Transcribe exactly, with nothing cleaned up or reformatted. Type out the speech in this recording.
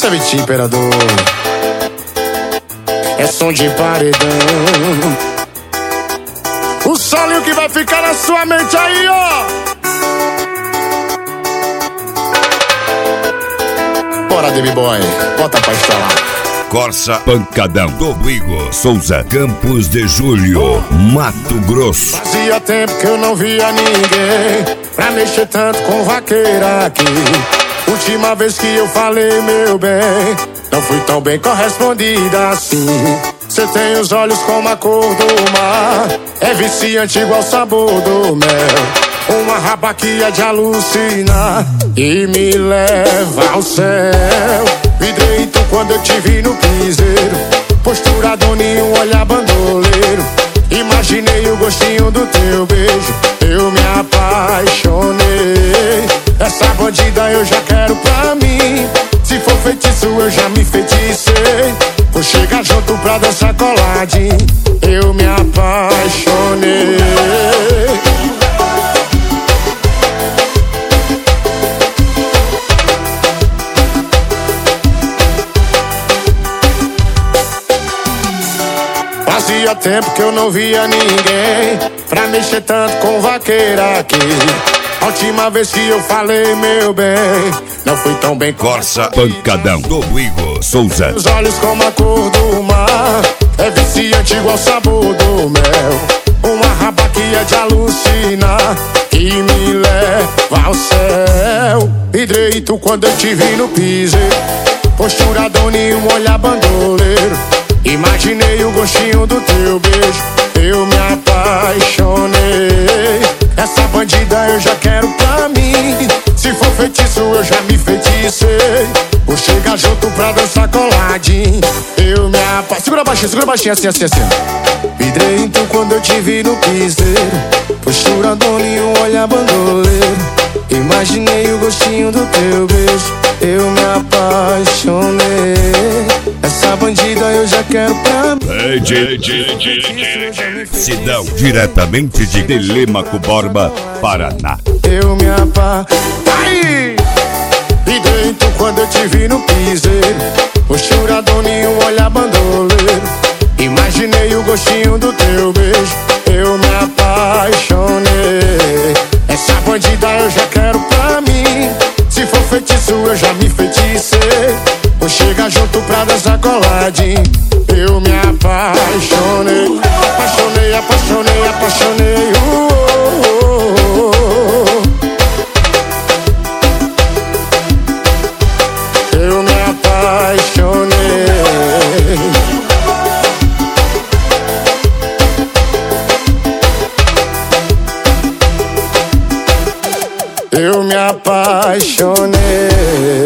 Essa é Vitinho Imperador, é som de paredão. O solinho que vai ficar na sua mente aí, ó. Bora, David Boy, bota pra instalar. Corsa Pancadão do Igor Souza, Campos de Julho, Mato Grosso. Fazia tempo que eu não via ninguém pra mexer tanto com vaqueira aqui. Última vez que eu falei, meu bem, não fui tão bem correspondida assim. Cê tem os olhos como a cor do mar, é viciante igual o sabor do mel. Uma raba que é de alucinar e me leva ao céu. Vidrei tu quando eu te vi no piseiro, postura doninho, olhar bandoleiro. Imaginei o gostinho do teu beijo, eu me apaixonei. Essa bandida eu já quero pra mim, se for feitiço eu já me feticei. Vou chegar junto pra dançar coladinho, eu me apaixonei. Fazia tempo que eu não via ninguém pra mexer tanto com vaqueira aqui. A última vez que eu falei, meu bem, não fui tão bem. Corsa Pancadão do Igor Souza. Os olhos como a cor do mar, é viciante igual o sabor do mel. Uma raba que é de alucinar e me leva ao céu. Vidrei tu quando eu te vi no piseiro, postura doninho, olhar bandoleiro. Imaginei o gostinho do teu beijo, eu me apaixonei. Essa bandida eu já quero pra mim, se for feitiço eu já me feticei. Vou chegar junto pra dançar coladinho, eu me apaixonei. Segura baixinho, segura baixinho, assim, assim, assim. Vidrei então quando eu te vi no piseiro, postura doninho, olhar bandoleiro. Imaginei o gostinho do teu beijo, eu me apaixonei. Essa bandida eu já quero pra mim. Sidão, diretamente de Telêmaco Borba, Paraná. Eu me apaixonei. E dentro quando eu te vi no piseiro, postura doninho, olhar bandoleiro. Imaginei o gostinho do teu beijo, eu me apaixonei. Essa bandida eu já quero pra mim, se for feitiço eu já me feticei. Vou chegar junto pra dançar coladinho, eu me apaixonei. Apaixonei, apaixonei, apaixonei, uh, uh, uh, uh. Eu me apaixonei. Eu me apaixonei.